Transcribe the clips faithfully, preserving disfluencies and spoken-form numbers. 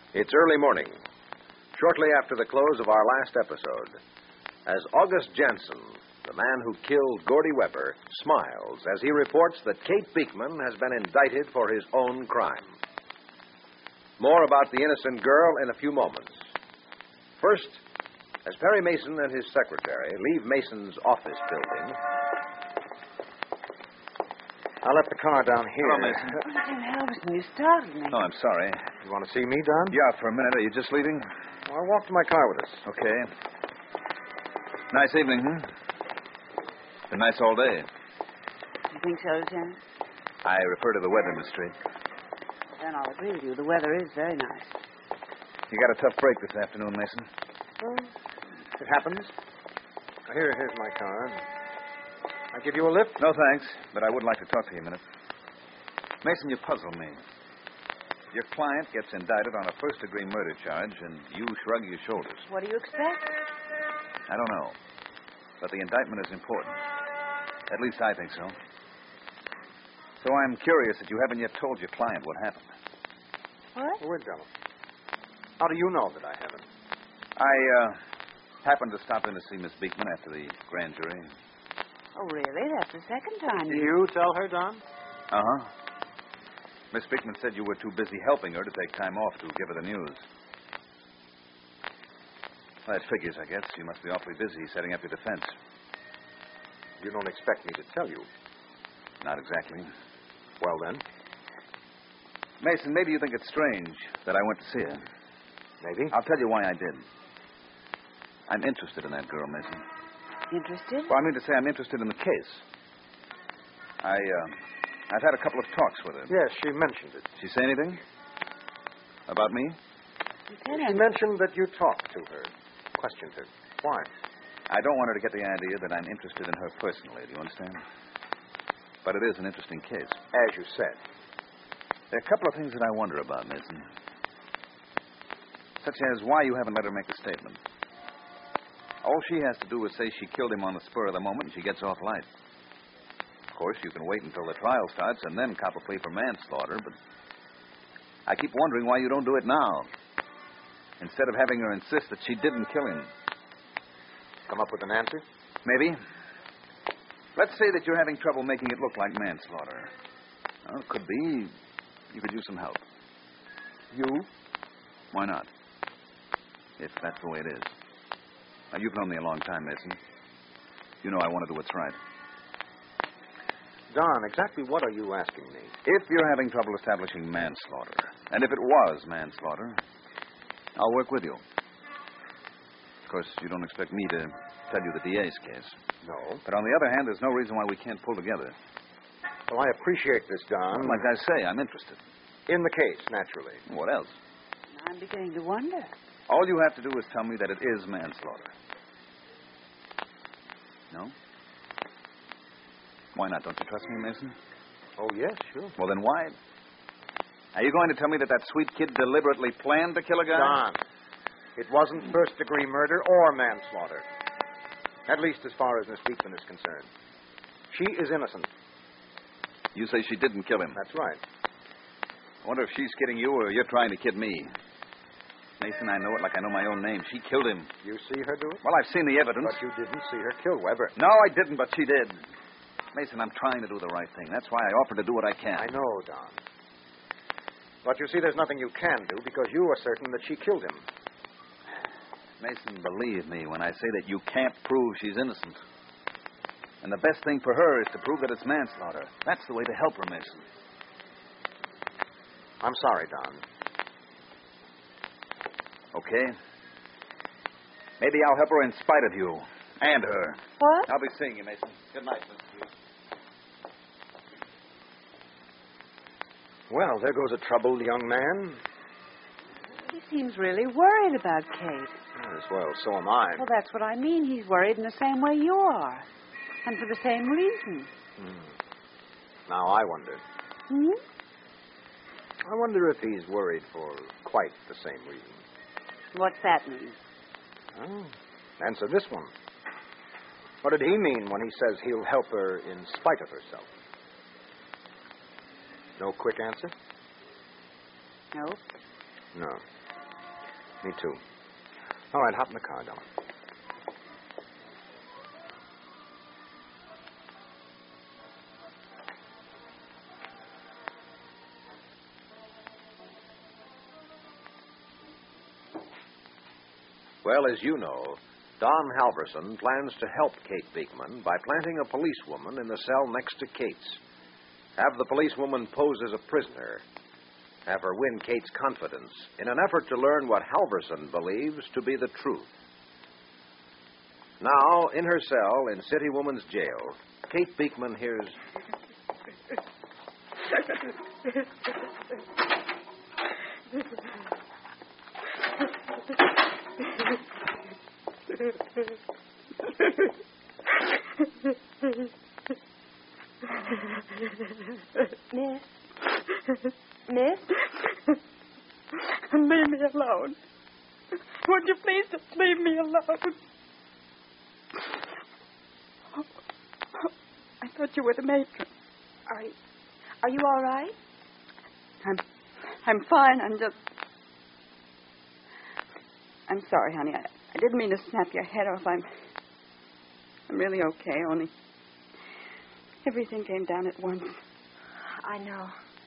It's early morning, shortly after the close of our last episode, as August Jensen, the man who killed Gordy Weber, smiles as he reports that Kate Beekman has been indicted for his own crime. More about the innocent girl in a few moments. First, as Perry Mason and his secretary leave Mason's office building... I left the car down here. Hello, Mason. Saint Halverson, you startled me. Oh, I'm sorry. You want to see me, Don? Yeah, for a minute. Are you just leaving? Well, walk to my car with us. Okay. Nice evening, hmm? Been nice all day. You think so, Lieutenant? I refer to the weather, Miss Street. Then I'll agree with you. The weather is very nice. You got a tough break this afternoon, Mason. Well, It happens. Here, here's my car. I give you a lift? No, thanks, but I would like to talk to you a minute. Mason, you puzzle me. Your client gets indicted on a first-degree murder charge, and you shrug your shoulders. what do you expect? I don't know, but the indictment is important. At least I think so. So I'm curious that you haven't yet told your client what happened. What? Wait, Della. How do you know that I haven't? I, uh, happened to stop in to see Miss Beekman after the grand jury. Oh, really? That's the second time Did you... you tell her, Don? Uh-huh. Miss Beekman said you were too busy helping her to take time off to give her the news. Well, that figures, I guess. You must be awfully busy setting up your defense. You don't expect me to tell you. Not exactly. Well, then, Mason, maybe you think it's strange that I went to see her. maybe. I'll tell you why I did. I'm interested in that girl, Mason. Interested? Well, I mean to say I'm interested in the case. I, uh, I've had a couple of talks with her. Yes, she mentioned it. She say anything? About me? She Lieutenant, mentioned that you talked to her, questioned her. Why? I don't want her to get the idea that I'm interested in her personally, do you understand? But it is an interesting case. As you said. There are a couple of things that I wonder about, Mason. Such as why you haven't let her make a statement. All she has to do is say she killed him on the spur of the moment and she gets off light. Of course, you can wait until the trial starts and then cop a plea for manslaughter, but I keep wondering why you don't do it now. Instead of having her insist that she didn't kill him. Come up with an answer? Maybe. Let's say that you're having trouble making it look like manslaughter. Well, it could be you could use some help. You? Why not? If that's the way it is. Now, you've known me a long time, Mason. You know I want to do what's right. Don, exactly what are you asking me? If you're having trouble establishing manslaughter, and if it was manslaughter, I'll work with you. Of course, you don't expect me to tell you the D A's case. No. But on the other hand, there's no reason why we can't pull together. Well, I appreciate this, Don. Like I say, I'm interested. In the case, naturally. What else? I'm beginning to wonder. All you have to do is tell me that it is manslaughter. No? Why not? Don't you trust me, Mason? Oh, yes, sure. Well, then why? Are you going to tell me that that sweet kid deliberately planned to kill a guy? Don, it wasn't first-degree murder or manslaughter. At least as far as Miss Beekman is concerned. She is innocent. You say she didn't kill him. That's right. I wonder if she's kidding you or you're trying to kid me. Mason, I know it like I know my own name. She killed him. You see her do it? Well, I've seen the evidence. But you didn't see her kill Weber. No, I didn't, but she did. Mason, I'm trying to do the right thing. That's why I offered to do what I can. I know, Don. But you see, there's nothing you can do because you are certain that she killed him. Mason, believe me when I say that you can't prove she's innocent. And the best thing for her is to prove that it's manslaughter. That's the way to help her, Mason. I'm sorry, Don. Okay. Maybe I'll help her in spite of you. And her. What? I'll be seeing you, Mason. Good night, Mister Hughes. Well, there goes a troubled young man. He seems really worried about Kate. Yes, well, so am I. Well, that's what I mean. He's worried in the same way you are. And for the same reason. Hmm. Now, I wonder. Hmm? I wonder if he's worried for quite the same reason. What's that mean? Oh, answer this one. What did he mean when he says he'll help her in spite of herself? No quick answer? No. No. Me too. All right, hop in the car, darling. Well, as you know, Don Halverson plans to help Kate Beekman by planting a policewoman in the cell next to Kate's. Have the policewoman pose as a prisoner. Have her win Kate's confidence in an effort to learn what Halverson believes to be the truth. Now, in her cell in City Woman's Jail, Kate Beekman hears... Miss? Miss? Leave me alone. Would you please just leave me alone? Oh, oh, I thought you were the matron. Are you, are you all right? I'm, I'm fine. I'm just... I'm sorry, honey. I, I didn't mean to snap your head off. I'm... I'm really okay, only... Everything came down at once. I know.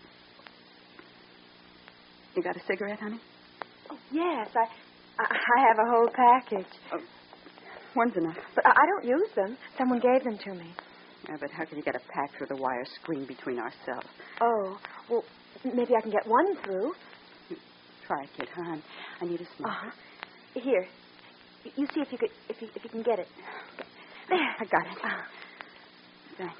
You got a cigarette, honey? Oh, yes. I, I I have a whole package. Oh, one's enough. But I, I don't use them. Someone gave them to me. Yeah, but how can you get a pack through the wire screen between ourselves? Oh, well, maybe I can get one through. Try it, kid, huh? I need a smoke. Uh-huh. Here. You see if you could, if you, if you can get it. There. I got it. Uh, Thanks.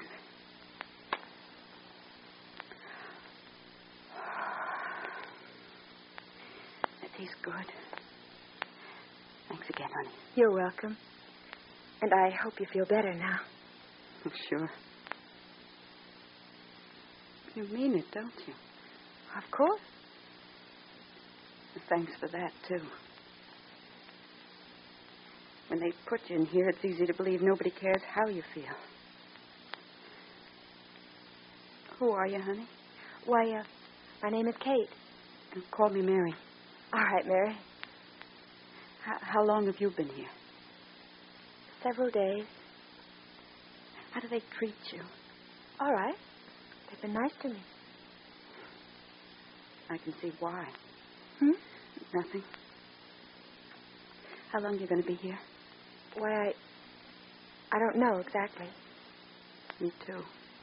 Tastes good. Thanks again, honey. You're welcome. And I hope you feel better now. Oh, sure. You mean it, don't you? Of course. Thanks for that, too. When they put you in here, it's easy to believe nobody cares how you feel. Who are you, honey? Why, uh, my name is Kate. And call me Mary. All right, Mary. How, how long have you been here? Several days. How do they treat you? All right. They've been nice to me. I can see why. Hmm? Nothing. How long are you going to be here? Why, I... I don't know exactly. Me too.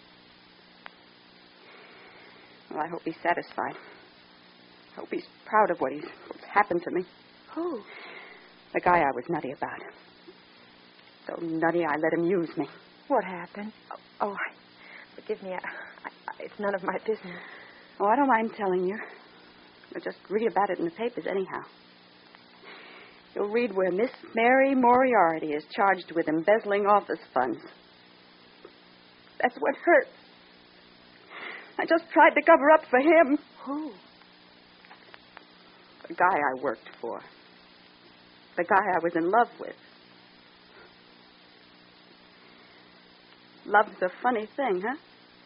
Well, I hope he's satisfied. I hope he's proud of what he's what's happened to me. Who? The guy I was nutty about. So nutty I let him use me. What happened? Oh, oh forgive me. I, I, it's none of my business. Oh, I don't mind telling you. You'll just read about it in the papers anyhow. You'll read where Miss Mary Moriarty is charged with embezzling office funds. That's what hurts. I just tried to cover up for him. Who? The guy I worked for. The guy I was in love with. Love's a funny thing, huh?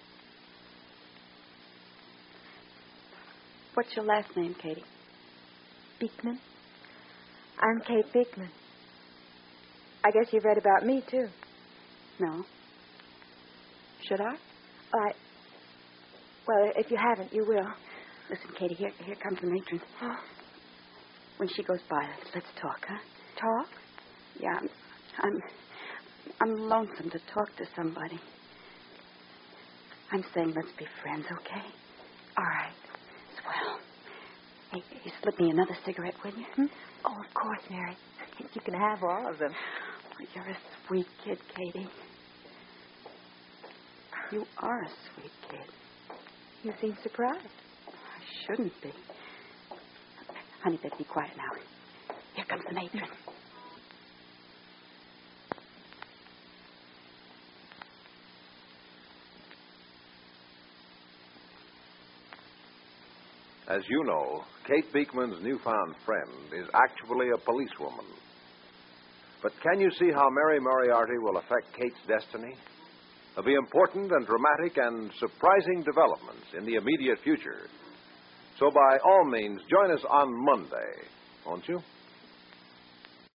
What's your last name, Katie? Beekman. I'm Kate Beekman. I guess you've read about me, too. No. Should I? I... Well, if you haven't, you will. Listen, Katie, here, here comes the matron. Oh. When she goes by, let's talk, huh? Talk? Yeah, I'm, I'm, I'm lonesome to talk to somebody. I'm saying let's be friends, okay? All right. Swell. Hey, you slip me another cigarette, will you? Hmm? Oh, of course, Mary. You can have all of them. Oh, you're a sweet kid, Katie. You are a sweet kid. You seem surprised. I shouldn't be. Honey, better be quiet now. Here comes the matron. As you know, Kate Beekman's newfound friend is actually a policewoman. But can you see how Mary Moriarty will affect Kate's destiny? There'll be important and dramatic and surprising developments in the immediate future. So by all means, join us on Monday won't you?